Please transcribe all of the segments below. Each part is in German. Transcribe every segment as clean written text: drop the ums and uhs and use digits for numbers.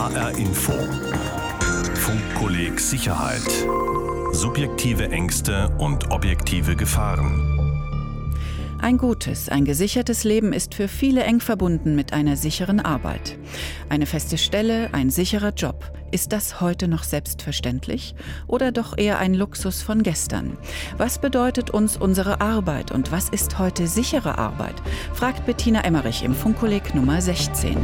HR Info. Funkkolleg Sicherheit. Subjektive Ängste und objektive Gefahren. Ein gutes, ein gesichertes Leben ist für viele eng verbunden mit einer sicheren Arbeit. Eine feste Stelle, ein sicherer Job. Ist das heute noch selbstverständlich oder doch eher ein Luxus von gestern? Was bedeutet uns unsere Arbeit und was ist heute sichere Arbeit? Fragt Bettina Emmerich im Funkkolleg Nummer 16.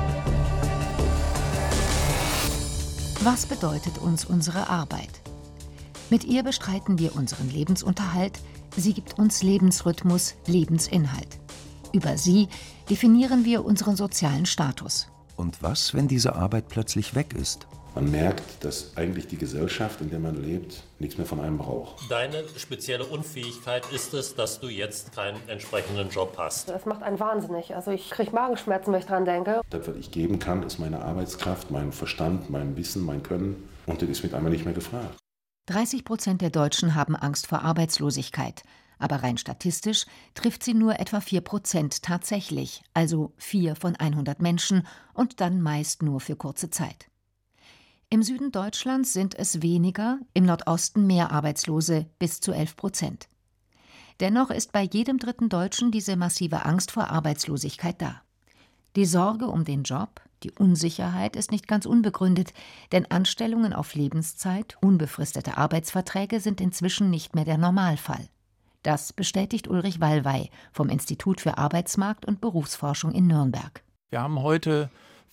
Was bedeutet uns unsere Arbeit? Mit ihr bestreiten wir unseren Lebensunterhalt. Sie gibt uns Lebensrhythmus, Lebensinhalt. Über sie definieren wir unseren sozialen Status. Und was, wenn diese Arbeit plötzlich weg ist? Man merkt, dass eigentlich die Gesellschaft, in der man lebt, nichts mehr von einem braucht. Deine spezielle Unfähigkeit ist es, dass du jetzt keinen entsprechenden Job hast. Das macht einen wahnsinnig. Also ich kriege Magenschmerzen, wenn ich dran denke. Das, was ich geben kann, ist meine Arbeitskraft, mein Verstand, mein Wissen, mein Können. Und das ist mit einmal nicht mehr gefragt. 30% der Deutschen haben Angst vor Arbeitslosigkeit. Aber rein statistisch trifft sie nur etwa 4% tatsächlich, also 4 von 100 Menschen und dann meist nur für kurze Zeit. Im Süden Deutschlands sind es weniger, im Nordosten mehr Arbeitslose, bis zu 11%. Dennoch ist bei jedem dritten Deutschen diese massive Angst vor Arbeitslosigkeit da. Die Sorge um den Job, die Unsicherheit ist nicht ganz unbegründet, denn Anstellungen auf Lebenszeit, unbefristete Arbeitsverträge sind inzwischen nicht mehr der Normalfall. Das bestätigt Ulrich Wallwey vom Institut für Arbeitsmarkt- und Berufsforschung in Nürnberg. Wir haben heute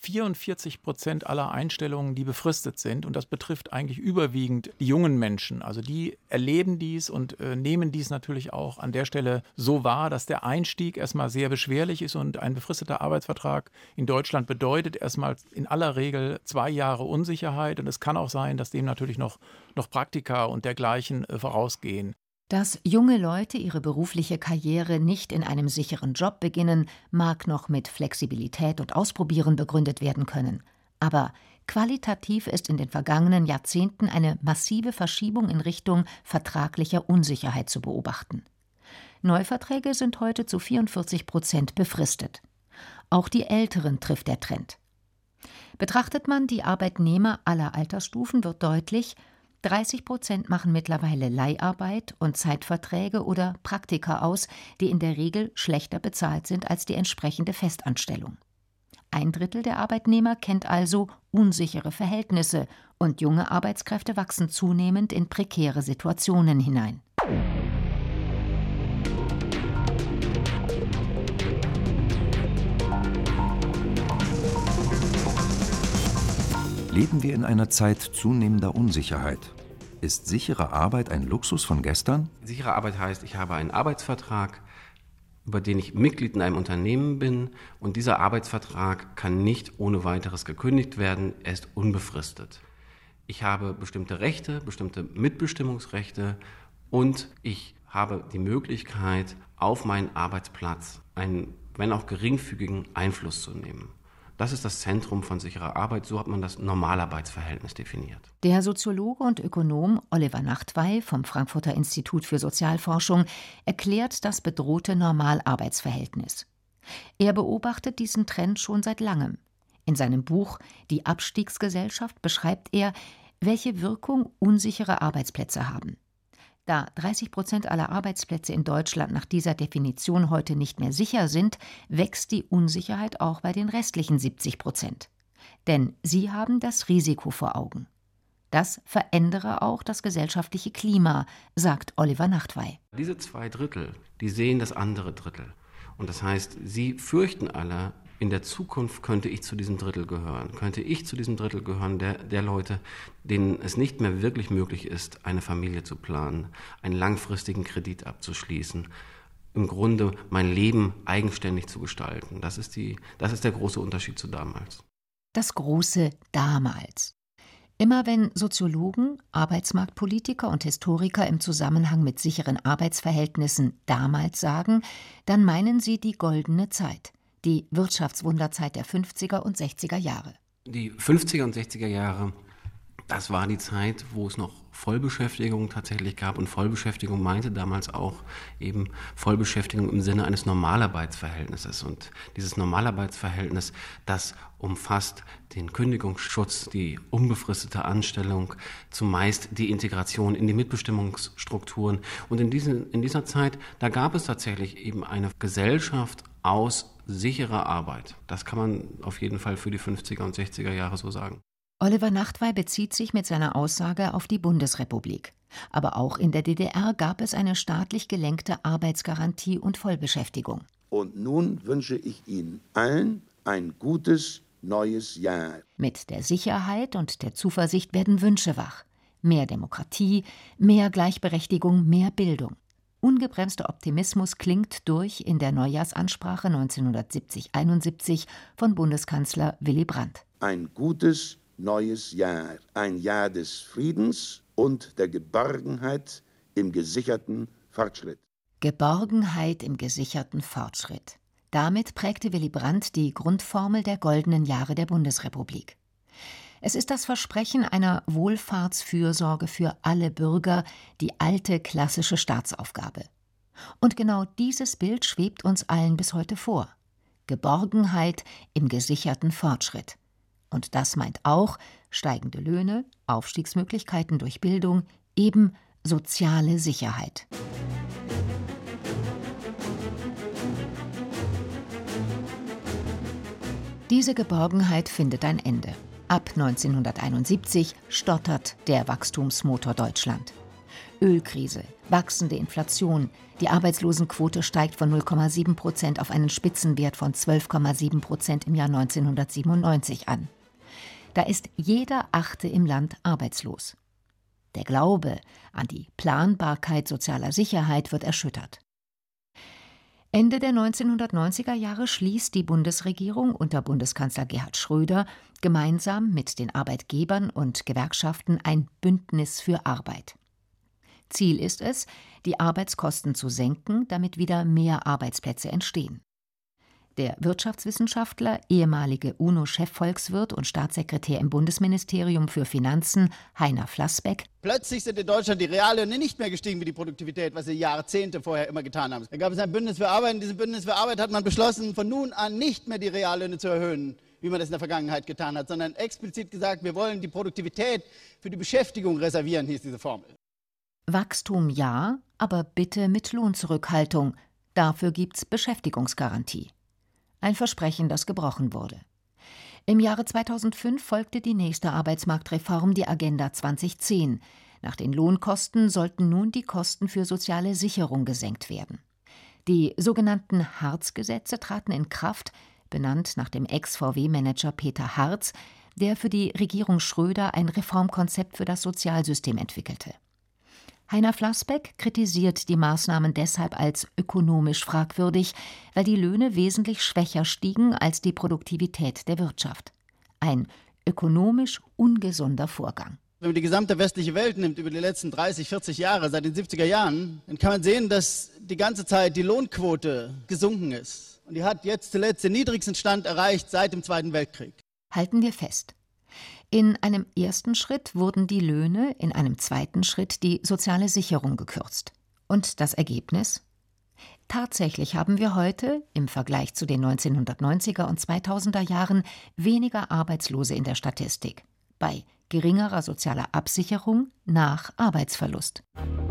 44% aller Einstellungen, die befristet sind. Und das betrifft eigentlich überwiegend die jungen Menschen. Also die erleben dies und nehmen dies natürlich auch an der Stelle so wahr, dass der Einstieg erstmal sehr beschwerlich ist. Und ein befristeter Arbeitsvertrag in Deutschland bedeutet erstmal in aller Regel 2 Jahre Unsicherheit. Und es kann auch sein, dass dem natürlich noch Praktika und dergleichen vorausgehen. Dass junge Leute ihre berufliche Karriere nicht in einem sicheren Job beginnen, mag noch mit Flexibilität und Ausprobieren begründet werden können. Aber qualitativ ist in den vergangenen Jahrzehnten eine massive Verschiebung in Richtung vertraglicher Unsicherheit zu beobachten. Neuverträge sind heute zu 44% befristet. Auch die Älteren trifft der Trend. Betrachtet man die Arbeitnehmer aller Altersstufen, wird deutlich, 30% machen mittlerweile Leiharbeit und Zeitverträge oder Praktika aus, die in der Regel schlechter bezahlt sind als die entsprechende Festanstellung. 1/3 der Arbeitnehmer kennt also unsichere Verhältnisse und junge Arbeitskräfte wachsen zunehmend in prekäre Situationen hinein. Leben wir in einer Zeit zunehmender Unsicherheit? Ist sichere Arbeit ein Luxus von gestern? Sichere Arbeit heißt, ich habe einen Arbeitsvertrag, über den ich Mitglied in einem Unternehmen bin, und dieser Arbeitsvertrag kann nicht ohne weiteres gekündigt werden, er ist unbefristet. Ich habe bestimmte Rechte, bestimmte Mitbestimmungsrechte und ich habe die Möglichkeit, auf meinen Arbeitsplatz einen, wenn auch geringfügigen, Einfluss zu nehmen. Das ist das Zentrum von sicherer Arbeit, so hat man das Normalarbeitsverhältnis definiert. Der Soziologe und Ökonom Oliver Nachtwey vom Frankfurter Institut für Sozialforschung erklärt das bedrohte Normalarbeitsverhältnis. Er beobachtet diesen Trend schon seit langem. In seinem Buch »Die Abstiegsgesellschaft« beschreibt er, welche Wirkung unsichere Arbeitsplätze haben. Da 30% aller Arbeitsplätze in Deutschland nach dieser Definition heute nicht mehr sicher sind, wächst die Unsicherheit auch bei den restlichen 70%. Denn sie haben das Risiko vor Augen. Das verändere auch das gesellschaftliche Klima, sagt Oliver Nachtwey. Diese 2/3, die sehen das andere Drittel. Und das heißt, sie fürchten alle, in der Zukunft könnte ich zu diesem Drittel gehören. Könnte ich zu diesem Drittel gehören der Leute, denen es nicht mehr wirklich möglich ist, eine Familie zu planen, einen langfristigen Kredit abzuschließen, im Grunde mein Leben eigenständig zu gestalten. Das ist der große Unterschied zu damals. Das große Damals. Immer wenn Soziologen, Arbeitsmarktpolitiker und Historiker im Zusammenhang mit sicheren Arbeitsverhältnissen damals sagen, dann meinen sie die goldene Zeit. Die Wirtschaftswunderzeit der 50er und 60er Jahre. Die 50er und 60er Jahre, Das war die Zeit, wo es noch Vollbeschäftigung tatsächlich gab. Und Vollbeschäftigung meinte damals auch eben Vollbeschäftigung im Sinne eines Normalarbeitsverhältnisses. Und dieses Normalarbeitsverhältnis, das umfasst den Kündigungsschutz, die unbefristete Anstellung, zumeist die Integration in die Mitbestimmungsstrukturen. Und in dieser Zeit, da gab es tatsächlich eben eine Gesellschaft aus sicherer Arbeit. Das kann man auf jeden Fall für die 50er und 60er Jahre so sagen. Oliver Nachtwey bezieht sich mit seiner Aussage auf die Bundesrepublik. Aber auch in der DDR gab es eine staatlich gelenkte Arbeitsgarantie und Vollbeschäftigung. Und nun wünsche ich Ihnen allen ein gutes neues Jahr. Mit der Sicherheit und der Zuversicht werden Wünsche wach. Mehr Demokratie, mehr Gleichberechtigung, mehr Bildung. Ungebremster Optimismus klingt durch in der Neujahrsansprache 1970-71 von Bundeskanzler Willy Brandt. Ein gutes neues Jahr, ein Jahr des Friedens und der Geborgenheit im gesicherten Fortschritt. Geborgenheit im gesicherten Fortschritt. Damit prägte Willy Brandt die Grundformel der goldenen Jahre der Bundesrepublik. Es ist das Versprechen einer Wohlfahrtsfürsorge für alle Bürger, die alte klassische Staatsaufgabe. Und genau dieses Bild schwebt uns allen bis heute vor. Geborgenheit im gesicherten Fortschritt. Und das meint auch steigende Löhne, Aufstiegsmöglichkeiten durch Bildung, eben soziale Sicherheit. Diese Geborgenheit findet ein Ende. Ab 1971 stottert der Wachstumsmotor Deutschland. Ölkrise, wachsende Inflation, die Arbeitslosenquote steigt von 0,7% auf einen Spitzenwert von 12,7% im Jahr 1997 an. Da ist jeder Achte im Land arbeitslos. Der Glaube an die Planbarkeit sozialer Sicherheit wird erschüttert. Ende der 1990er Jahre schließt die Bundesregierung unter Bundeskanzler Gerhard Schröder gemeinsam mit den Arbeitgebern und Gewerkschaften ein Bündnis für Arbeit. Ziel ist es, die Arbeitskosten zu senken, damit wieder mehr Arbeitsplätze entstehen. Der Wirtschaftswissenschaftler, ehemalige UNO-Chefvolkswirt und Staatssekretär im Bundesministerium für Finanzen, Heiner Flassbeck: Plötzlich sind in Deutschland die Reallöhne nicht mehr gestiegen wie die Produktivität, was sie Jahrzehnte vorher immer getan haben. Da gab es ein Bündnis für Arbeit. In diesem Bündnis für Arbeit hat man beschlossen, von nun an nicht mehr die Reallöhne zu erhöhen, wie man das in der Vergangenheit getan hat, sondern explizit gesagt, wir wollen die Produktivität für die Beschäftigung reservieren, hieß diese Formel. Wachstum ja, aber bitte mit Lohnzurückhaltung. Dafür gibt's Beschäftigungsgarantie. Ein Versprechen, das gebrochen wurde. Im Jahre 2005 folgte die nächste Arbeitsmarktreform, die Agenda 2010. Nach den Lohnkosten sollten nun die Kosten für soziale Sicherung gesenkt werden. Die sogenannten Hartz-Gesetze traten in Kraft, benannt nach dem Ex-VW-Manager Peter Hartz, der für die Regierung Schröder ein Reformkonzept für das Sozialsystem entwickelte. Heiner Flassbeck kritisiert die Maßnahmen deshalb als ökonomisch fragwürdig, weil die Löhne wesentlich schwächer stiegen als die Produktivität der Wirtschaft. Ein ökonomisch ungesunder Vorgang. Wenn man die gesamte westliche Welt nimmt über die letzten 30, 40 Jahre, seit den 70er Jahren, dann kann man sehen, dass die ganze Zeit die Lohnquote gesunken ist. Und die hat jetzt zuletzt den niedrigsten Stand erreicht seit dem Zweiten Weltkrieg. Halten wir fest. In einem ersten Schritt wurden die Löhne, in einem zweiten Schritt die soziale Sicherung gekürzt. Und das Ergebnis? Tatsächlich haben wir heute, im Vergleich zu den 1990er und 2000er Jahren, weniger Arbeitslose in der Statistik. Bei geringerer sozialer Absicherung nach Arbeitsverlust.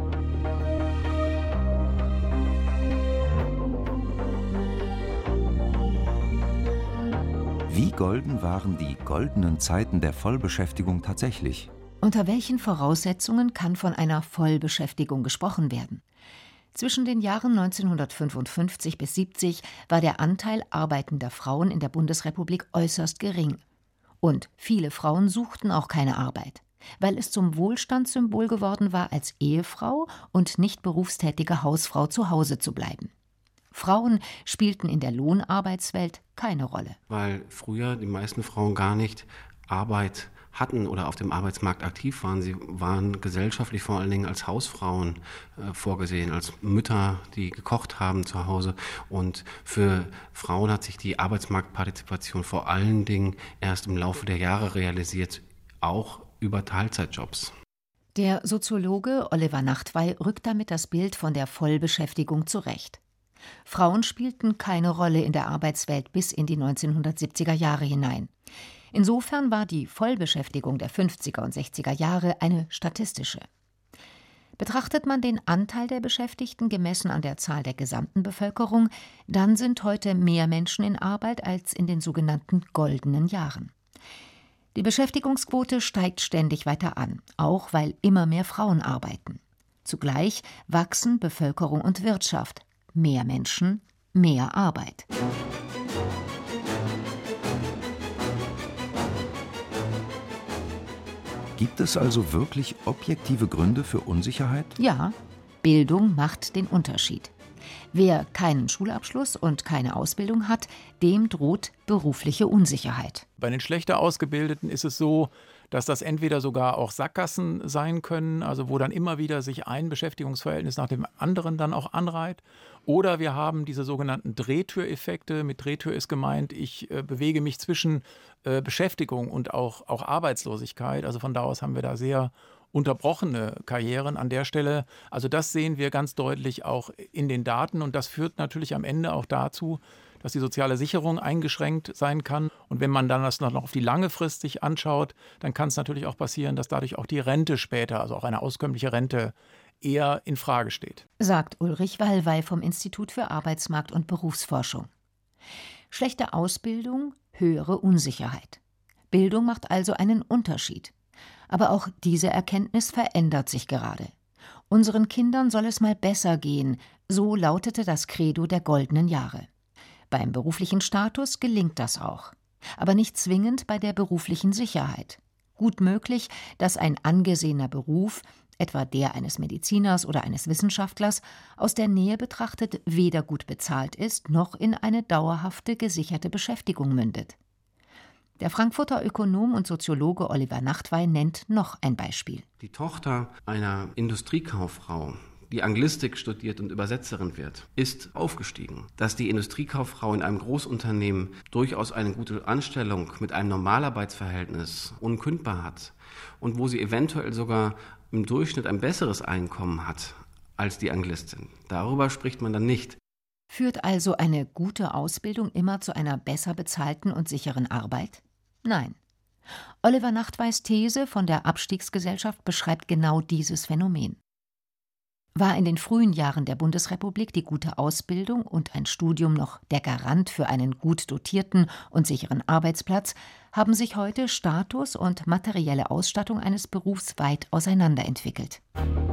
Wie golden waren die goldenen Zeiten der Vollbeschäftigung tatsächlich? Unter welchen Voraussetzungen kann von einer Vollbeschäftigung gesprochen werden? Zwischen den Jahren 1955 bis 70 war der Anteil arbeitender Frauen in der Bundesrepublik äußerst gering. Und viele Frauen suchten auch keine Arbeit, weil es zum Wohlstandssymbol geworden war, als Ehefrau und nicht berufstätige Hausfrau zu Hause zu bleiben. Frauen spielten in der Lohnarbeitswelt keine Rolle. Weil früher die meisten Frauen gar nicht Arbeit hatten oder auf dem Arbeitsmarkt aktiv waren. Sie waren gesellschaftlich vor allen Dingen als Hausfrauen vorgesehen, als Mütter, die gekocht haben zu Hause. Und für Frauen hat sich die Arbeitsmarktpartizipation vor allen Dingen erst im Laufe der Jahre realisiert, auch über Teilzeitjobs. Der Soziologe Oliver Nachtwey rückt damit das Bild von der Vollbeschäftigung zurecht. Frauen spielten keine Rolle in der Arbeitswelt bis in die 1970er Jahre hinein. Insofern war die Vollbeschäftigung der 50er und 60er Jahre eine statistische. Betrachtet man den Anteil der Beschäftigten gemessen an der Zahl der gesamten Bevölkerung, dann sind heute mehr Menschen in Arbeit als in den sogenannten goldenen Jahren. Die Beschäftigungsquote steigt ständig weiter an, auch weil immer mehr Frauen arbeiten. Zugleich wachsen Bevölkerung und Wirtschaft. Mehr Menschen, mehr Arbeit. Gibt es also wirklich objektive Gründe für Unsicherheit? Ja, Bildung macht den Unterschied. Wer keinen Schulabschluss und keine Ausbildung hat, dem droht berufliche Unsicherheit. Bei den schlechter Ausgebildeten ist es so, dass das entweder sogar auch Sackgassen sein können, also wo dann immer wieder sich ein Beschäftigungsverhältnis nach dem anderen dann auch anreiht. Oder wir haben diese sogenannten Drehtüreffekte. Mit Drehtür ist gemeint, ich bewege mich zwischen Beschäftigung und auch Arbeitslosigkeit. Also von da aus haben wir da sehr unterbrochene Karrieren an der Stelle. Also das sehen wir ganz deutlich auch in den Daten und das führt natürlich am Ende auch dazu, dass die soziale Sicherung eingeschränkt sein kann. Und wenn man dann das noch auf die lange Frist sich anschaut, dann kann es natürlich auch passieren, dass dadurch auch die Rente später, also auch eine auskömmliche Rente, eher in Frage steht. Sagt Ulrich Wallwey vom Institut für Arbeitsmarkt- und Berufsforschung. Schlechte Ausbildung, höhere Unsicherheit. Bildung macht also einen Unterschied. Aber auch diese Erkenntnis verändert sich gerade. Unseren Kindern soll es mal besser gehen, so lautete das Credo der goldenen Jahre. Beim beruflichen Status gelingt das auch. Aber nicht zwingend bei der beruflichen Sicherheit. Gut möglich, dass ein angesehener Beruf, etwa der eines Mediziners oder eines Wissenschaftlers, aus der Nähe betrachtet weder gut bezahlt ist, noch in eine dauerhafte, gesicherte Beschäftigung mündet. Der Frankfurter Ökonom und Soziologe Oliver Nachtwey nennt noch ein Beispiel. Die Tochter einer Industriekauffrau, die Anglistik studiert und Übersetzerin wird, ist aufgestiegen. Dass die Industriekauffrau in einem Großunternehmen durchaus eine gute Anstellung mit einem Normalarbeitsverhältnis unkündbar hat und wo sie eventuell sogar im Durchschnitt ein besseres Einkommen hat als die Anglistin. Darüber spricht man dann nicht. Führt also eine gute Ausbildung immer zu einer besser bezahlten und sicheren Arbeit? Nein. Oliver Nachtweys These von der Abstiegsgesellschaft beschreibt genau dieses Phänomen. War in den frühen Jahren der Bundesrepublik die gute Ausbildung und ein Studium noch der Garant für einen gut dotierten und sicheren Arbeitsplatz, haben sich heute Status und materielle Ausstattung eines Berufs weit auseinanderentwickelt.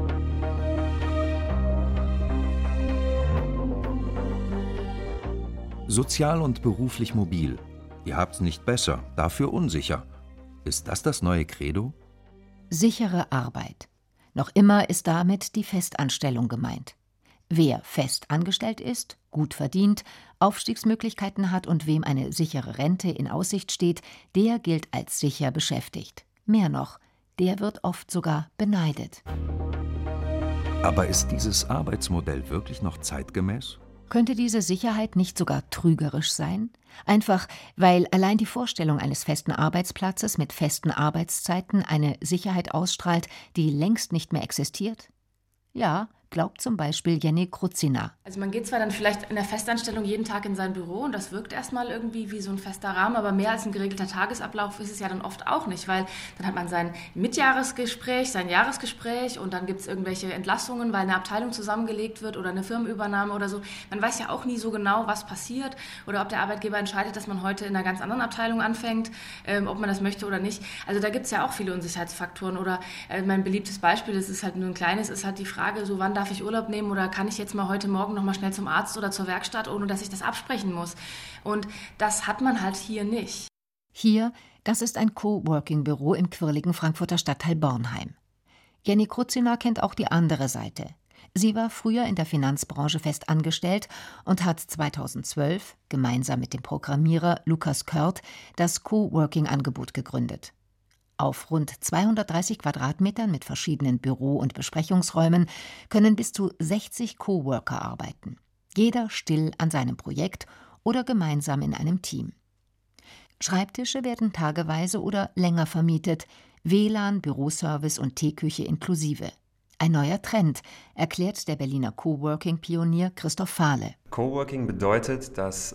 Sozial und beruflich mobil. Ihr habt's nicht besser, dafür unsicher. Ist das neue Credo? Sichere Arbeit. Noch immer ist damit die Festanstellung gemeint. Wer fest angestellt ist, gut verdient, Aufstiegsmöglichkeiten hat und wem eine sichere Rente in Aussicht steht, der gilt als sicher beschäftigt. Mehr noch, der wird oft sogar beneidet. Aber ist dieses Arbeitsmodell wirklich noch zeitgemäß? Könnte diese Sicherheit nicht sogar trügerisch sein? Einfach, weil allein die Vorstellung eines festen Arbeitsplatzes mit festen Arbeitszeiten eine Sicherheit ausstrahlt, die längst nicht mehr existiert? Ja, glaubt zum Beispiel Jenny Kruzina. Also man geht zwar dann vielleicht in der Festanstellung jeden Tag in sein Büro und das wirkt erstmal irgendwie wie so ein fester Rahmen, aber mehr als ein geregelter Tagesablauf ist es ja dann oft auch nicht, weil dann hat man sein Mitjahresgespräch, sein Jahresgespräch und dann gibt es irgendwelche Entlassungen, weil eine Abteilung zusammengelegt wird oder eine Firmenübernahme oder so. Man weiß ja auch nie so genau, was passiert oder ob der Arbeitgeber entscheidet, dass man heute in einer ganz anderen Abteilung anfängt, ob man das möchte oder nicht. Also da gibt es ja auch viele Unsicherheitsfaktoren oder mein beliebtes Beispiel, das ist halt nur ein kleines, ist halt die Frage, so wann darf ich Urlaub nehmen oder kann ich jetzt mal heute Morgen noch mal schnell zum Arzt oder zur Werkstatt, ohne dass ich das absprechen muss. Und das hat man halt hier nicht. Hier, das ist ein Coworking-Büro im quirligen Frankfurter Stadtteil Bornheim. Jenny Kruzina kennt auch die andere Seite. Sie war früher in der Finanzbranche fest angestellt und hat 2012 gemeinsam mit dem Programmierer Lukas Kört das Coworking-Angebot gegründet. Auf rund 230 Quadratmetern mit verschiedenen Büro- und Besprechungsräumen können bis zu 60 Coworker arbeiten. Jeder still an seinem Projekt oder gemeinsam in einem Team. Schreibtische werden tageweise oder länger vermietet. WLAN, Büroservice und Teeküche inklusive. Ein neuer Trend, erklärt der Berliner Coworking-Pionier Christoph Fahle. Coworking bedeutet, dass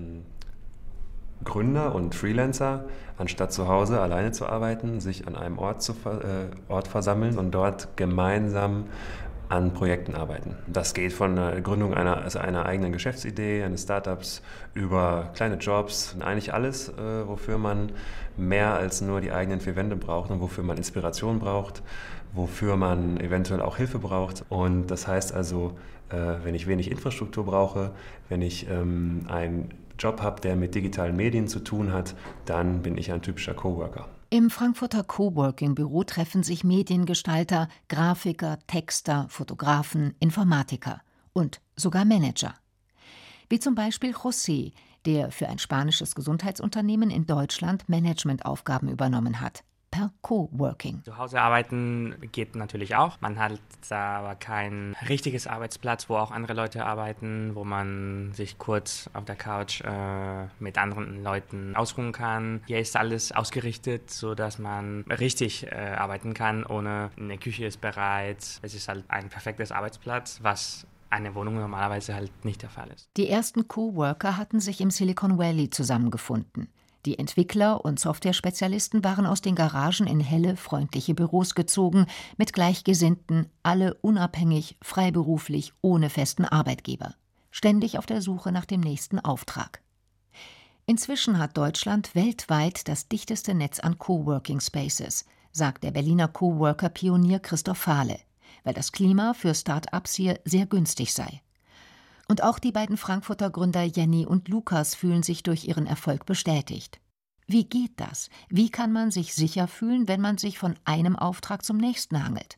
Gründer und Freelancer, anstatt zu Hause alleine zu arbeiten, sich an einem Ort versammeln und dort gemeinsam an Projekten arbeiten. Das geht von der Gründung einer eigenen Geschäftsidee, eines Startups, über kleine Jobs, eigentlich alles, wofür man mehr als nur die eigenen 4 Wände braucht und wofür man Inspiration braucht, wofür man eventuell auch Hilfe braucht. Und das heißt also, wenn ich wenig Infrastruktur brauche, wenn ich einen Job habe, der mit digitalen Medien zu tun hat, dann bin ich ein typischer Coworker. Im Frankfurter Coworking-Büro treffen sich Mediengestalter, Grafiker, Texter, Fotografen, Informatiker und sogar Manager. Wie zum Beispiel José, der für ein spanisches Gesundheitsunternehmen in Deutschland Managementaufgaben übernommen hat. Per Coworking. Zu Hause arbeiten geht natürlich auch. Man hat aber kein richtiges Arbeitsplatz, wo auch andere Leute arbeiten, wo man sich kurz auf der Couch mit anderen Leuten ausruhen kann. Hier ist alles ausgerichtet, sodass man richtig arbeiten kann. Eine Küche ist bereit. Es ist halt ein perfektes Arbeitsplatz, was eine Wohnung normalerweise halt nicht der Fall ist. Die ersten Coworker hatten sich im Silicon Valley zusammengefunden. Die Entwickler und Software-Spezialisten waren aus den Garagen in helle, freundliche Büros gezogen, mit Gleichgesinnten, alle unabhängig, freiberuflich, ohne festen Arbeitgeber. Ständig auf der Suche nach dem nächsten Auftrag. Inzwischen hat Deutschland weltweit das dichteste Netz an Coworking-Spaces, sagt der Berliner Coworker-Pionier Christoph Fahle, weil das Klima für Start-ups hier sehr günstig sei. Und auch die beiden Frankfurter Gründer Jenny und Lukas fühlen sich durch ihren Erfolg bestätigt. Wie geht das? Wie kann man sich sicher fühlen, wenn man sich von einem Auftrag zum nächsten hangelt?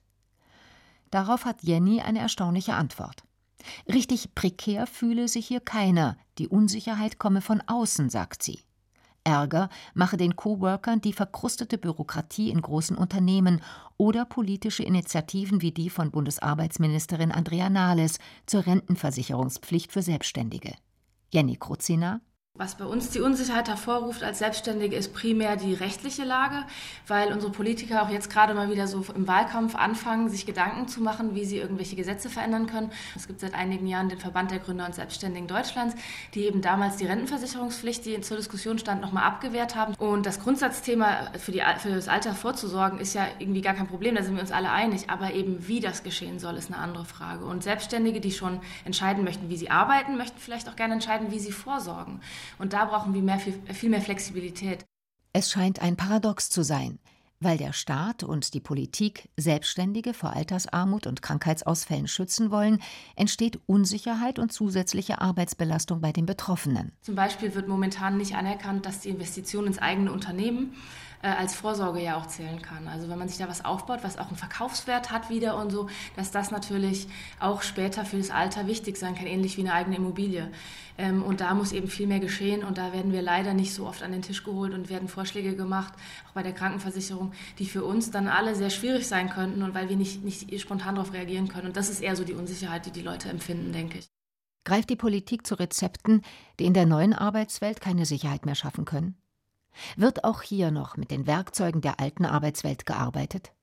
Darauf hat Jenny eine erstaunliche Antwort. Richtig prekär fühle sich hier keiner, die Unsicherheit komme von außen, sagt sie. Ärger mache den Coworkern die verkrustete Bürokratie in großen Unternehmen oder politische Initiativen wie die von Bundesarbeitsministerin Andrea Nahles zur Rentenversicherungspflicht für Selbstständige. Jenny Kruzina. Was bei uns die Unsicherheit hervorruft als Selbstständige, ist primär die rechtliche Lage, weil unsere Politiker auch jetzt gerade mal wieder so im Wahlkampf anfangen, sich Gedanken zu machen, wie sie irgendwelche Gesetze verändern können. Es gibt seit einigen Jahren den Verband der Gründer und Selbstständigen Deutschlands, die eben damals die Rentenversicherungspflicht, die zur Diskussion stand, nochmal abgewehrt haben. Und das Grundsatzthema für das Alter vorzusorgen, ist ja irgendwie gar kein Problem, da sind wir uns alle einig. Aber eben wie das geschehen soll, ist eine andere Frage. Und Selbstständige, die schon entscheiden möchten, wie sie arbeiten, möchten vielleicht auch gerne entscheiden, wie sie vorsorgen. Und da brauchen wir viel mehr Flexibilität. Es scheint ein Paradox zu sein, weil der Staat und die Politik Selbstständige vor Altersarmut und Krankheitsausfällen schützen wollen, entsteht Unsicherheit und zusätzliche Arbeitsbelastung bei den Betroffenen. Zum Beispiel wird momentan nicht anerkannt, dass die Investition ins eigene Unternehmen als Vorsorge ja auch zählen kann. Also wenn man sich da was aufbaut, was auch einen Verkaufswert hat wieder und so, dass das natürlich auch später für das Alter wichtig sein kann, ähnlich wie eine eigene Immobilie. Und da muss eben viel mehr geschehen und da werden wir leider nicht so oft an den Tisch geholt und werden Vorschläge gemacht, auch bei der Krankenversicherung, die für uns dann alle sehr schwierig sein könnten und weil wir nicht spontan darauf reagieren können. Und das ist eher so die Unsicherheit, die die Leute empfinden, denke ich. Greift die Politik zu Rezepten, die in der neuen Arbeitswelt keine Sicherheit mehr schaffen können? Wird auch hier noch mit den Werkzeugen der alten Arbeitswelt gearbeitet?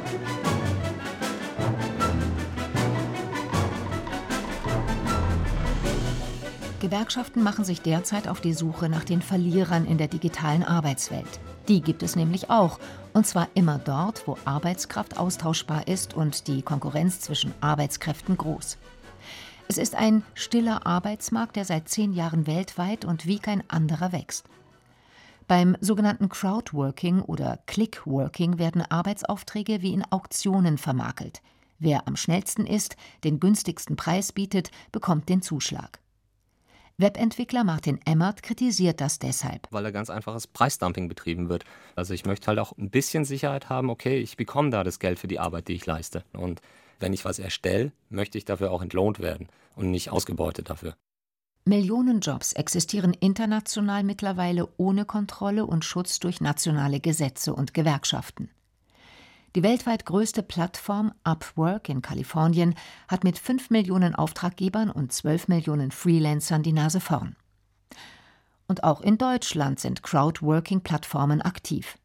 Gewerkschaften machen sich derzeit auf die Suche nach den Verlierern in der digitalen Arbeitswelt. Die gibt es nämlich auch, und zwar immer dort, wo Arbeitskraft austauschbar ist und die Konkurrenz zwischen Arbeitskräften groß. Es ist ein stiller Arbeitsmarkt, der seit 10 Jahren weltweit und wie kein anderer wächst. Beim sogenannten Crowdworking oder Clickworking werden Arbeitsaufträge wie in Auktionen vermakelt. Wer am schnellsten ist, den günstigsten Preis bietet, bekommt den Zuschlag. Webentwickler Martin Emmert kritisiert das deshalb. Weil da ganz einfaches Preisdumping betrieben wird. Also ich möchte halt auch ein bisschen Sicherheit haben, okay, ich bekomme da das Geld für die Arbeit, die ich leiste. Und wenn ich was erstelle, möchte ich dafür auch entlohnt werden und nicht ausgebeutet dafür. Millionen Jobs existieren international mittlerweile ohne Kontrolle und Schutz durch nationale Gesetze und Gewerkschaften. Die weltweit größte Plattform Upwork in Kalifornien hat mit 5 Millionen Auftraggebern und 12 Millionen Freelancern die Nase vorn. Und auch in Deutschland sind Crowdworking-Plattformen aktiv.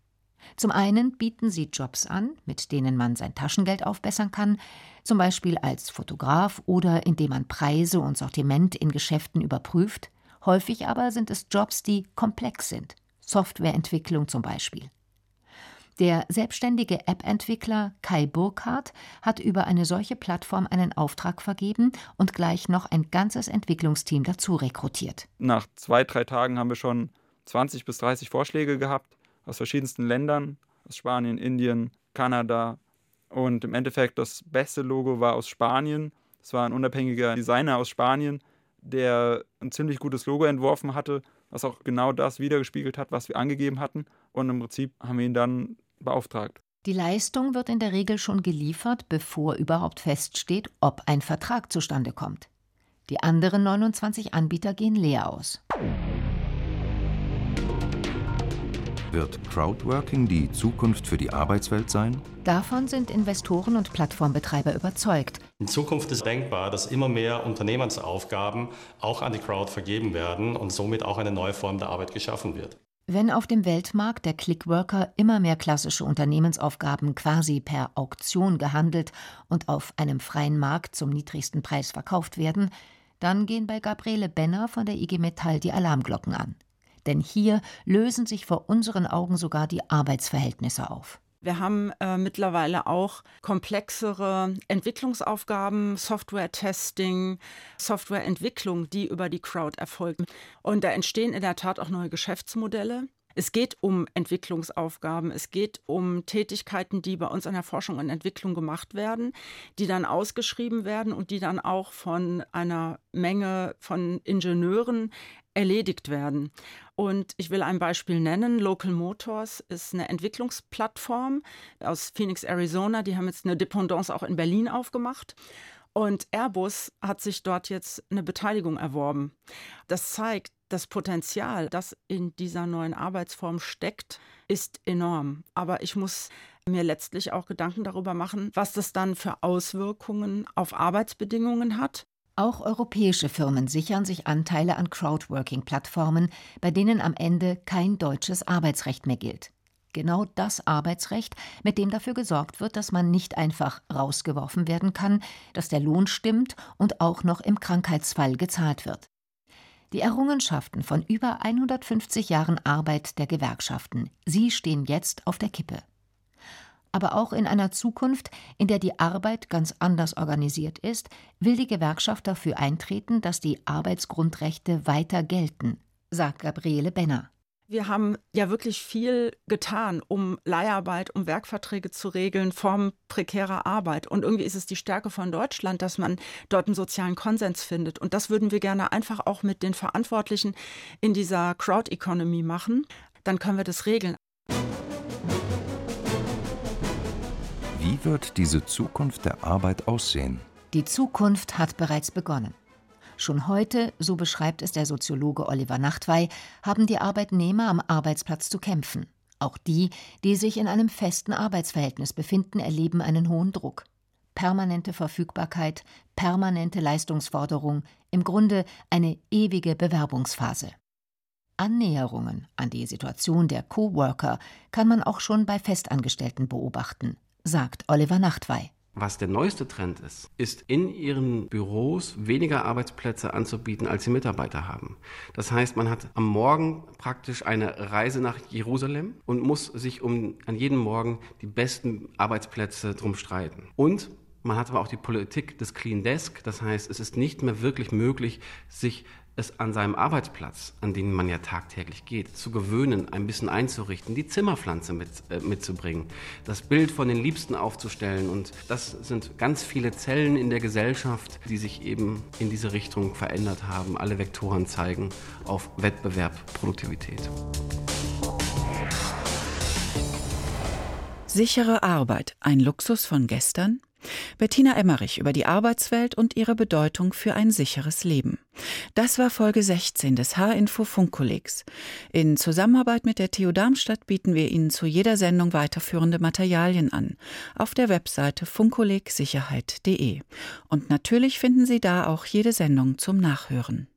Zum einen bieten sie Jobs an, mit denen man sein Taschengeld aufbessern kann, zum Beispiel als Fotograf oder indem man Preise und Sortiment in Geschäften überprüft. Häufig aber sind es Jobs, die komplex sind. Softwareentwicklung zum Beispiel. Der selbstständige App-Entwickler Kai Burkhardt hat über eine solche Plattform einen Auftrag vergeben und gleich noch ein ganzes Entwicklungsteam dazu rekrutiert. Nach 2-3 Tagen haben wir schon 20 bis 30 Vorschläge gehabt aus verschiedensten Ländern, aus Spanien, Indien, Kanada. Und im Endeffekt das beste Logo war aus Spanien. Es war ein unabhängiger Designer aus Spanien, der ein ziemlich gutes Logo entworfen hatte, was auch genau das widergespiegelt hat, was wir angegeben hatten. Und im Prinzip haben wir ihn dann beauftragt. Die Leistung wird in der Regel schon geliefert, bevor überhaupt feststeht, ob ein Vertrag zustande kommt. Die anderen 29 Anbieter gehen leer aus. Wird Crowdworking die Zukunft für die Arbeitswelt sein? Davon sind Investoren und Plattformbetreiber überzeugt. In Zukunft ist denkbar, dass immer mehr Unternehmensaufgaben auch an die Crowd vergeben werden und somit auch eine neue Form der Arbeit geschaffen wird. Wenn auf dem Weltmarkt der Clickworker immer mehr klassische Unternehmensaufgaben quasi per Auktion gehandelt und auf einem freien Markt zum niedrigsten Preis verkauft werden, dann gehen bei Gabriele Benner von der IG Metall die Alarmglocken an. Denn hier lösen sich vor unseren Augen sogar die Arbeitsverhältnisse auf. Wir haben mittlerweile auch komplexere Entwicklungsaufgaben, Software-Testing, Softwareentwicklung, die über die Crowd erfolgen. Und da entstehen in der Tat auch neue Geschäftsmodelle. Es geht um Entwicklungsaufgaben, es geht um Tätigkeiten, die bei uns an der Forschung und Entwicklung gemacht werden, die dann ausgeschrieben werden und die dann auch von einer Menge von Ingenieuren erledigt werden. Und ich will ein Beispiel nennen. Local Motors ist eine Entwicklungsplattform aus Phoenix, Arizona. Die haben jetzt eine Dependance auch in Berlin aufgemacht. Und Airbus hat sich dort jetzt eine Beteiligung erworben. Das zeigt, das Potenzial, das in dieser neuen Arbeitsform steckt, ist enorm. Aber ich muss mir letztlich auch Gedanken darüber machen, was das dann für Auswirkungen auf Arbeitsbedingungen hat. Auch europäische Firmen sichern sich Anteile an Crowdworking-Plattformen, bei denen am Ende kein deutsches Arbeitsrecht mehr gilt. Genau das Arbeitsrecht, mit dem dafür gesorgt wird, dass man nicht einfach rausgeworfen werden kann, dass der Lohn stimmt und auch noch im Krankheitsfall gezahlt wird. Die Errungenschaften von über 150 Jahren Arbeit der Gewerkschaften, sie stehen jetzt auf der Kippe. Aber auch in einer Zukunft, in der die Arbeit ganz anders organisiert ist, will die Gewerkschaft dafür eintreten, dass die Arbeitsgrundrechte weiter gelten, sagt Gabriele Benner. Wir haben ja wirklich viel getan, um Leiharbeit, um Werkverträge zu regeln, Formen prekärer Arbeit. Und irgendwie ist es die Stärke von Deutschland, dass man dort einen sozialen Konsens findet. Und das würden wir gerne einfach auch mit den Verantwortlichen in dieser Crowd-Economy machen. Dann können wir das regeln. Wie wird diese Zukunft der Arbeit aussehen? Die Zukunft hat bereits begonnen. Schon heute, so beschreibt es der Soziologe Oliver Nachtwey, haben die Arbeitnehmer am Arbeitsplatz zu kämpfen. Auch die, die sich in einem festen Arbeitsverhältnis befinden, erleben einen hohen Druck. Permanente Verfügbarkeit, permanente Leistungsforderung, im Grunde eine ewige Bewerbungsphase. Annäherungen an die Situation der Coworker kann man auch schon bei Festangestellten beobachten, sagt Oliver Nachtwey. Was der neueste Trend ist, ist in ihren Büros weniger Arbeitsplätze anzubieten, als die Mitarbeiter haben. Das heißt, man hat am Morgen praktisch eine Reise nach Jerusalem und muss sich an jedem Morgen die besten Arbeitsplätze drum streiten. Und man hat aber auch die Politik des Clean Desk. Das heißt, es ist nicht mehr wirklich möglich, sich es an seinem Arbeitsplatz, an den man ja tagtäglich geht, zu gewöhnen, ein bisschen einzurichten, die Zimmerpflanze mitzubringen, das Bild von den Liebsten aufzustellen. Und das sind ganz viele Zellen in der Gesellschaft, die sich eben in diese Richtung verändert haben. Alle Vektoren zeigen auf Wettbewerb, Produktivität. Sichere Arbeit, ein Luxus von gestern? Bettina Emmerich über die Arbeitswelt und ihre Bedeutung für ein sicheres Leben. Das war Folge 16 des H-Info Funkkollegs. In Zusammenarbeit mit der TU Darmstadt bieten wir Ihnen zu jeder Sendung weiterführende Materialien an, auf der Webseite funkkollegsicherheit.de. Und natürlich finden Sie da auch jede Sendung zum Nachhören.